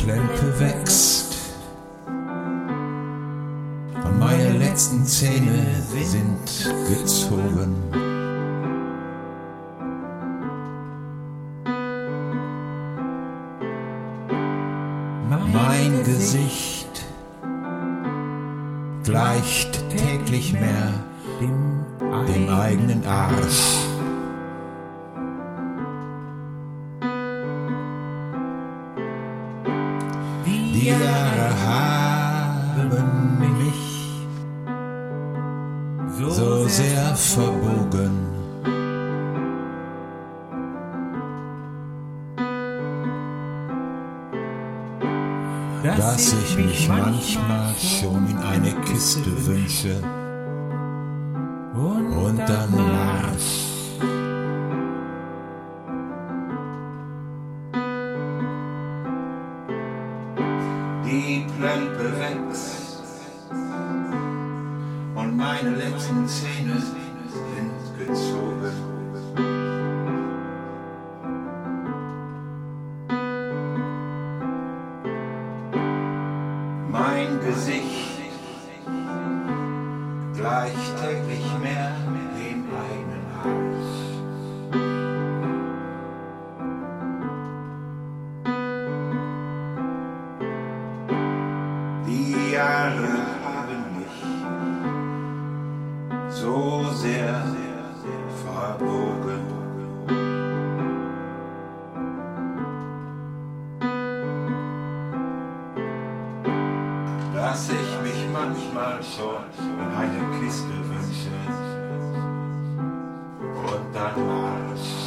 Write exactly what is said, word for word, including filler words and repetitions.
Plempe wächst und meine letzten Zähne sind gezogen. Mein Gesicht gleicht täglich mehr dem eigenen Arsch. Die Jahre haben mich so sehr verbogen, dass ich mich manchmal schon in eine Kiste wünsche und dann Marsch. Die Plempe wächst und meine letzten Zähne sind gezogen. Mein Gesicht gleicht täglich mehr dem eigenen Arsch. Die Jahre haben mich so sehr verbogen, dass ich mich manchmal schon in eine Kiste wünsche und dann Marsch.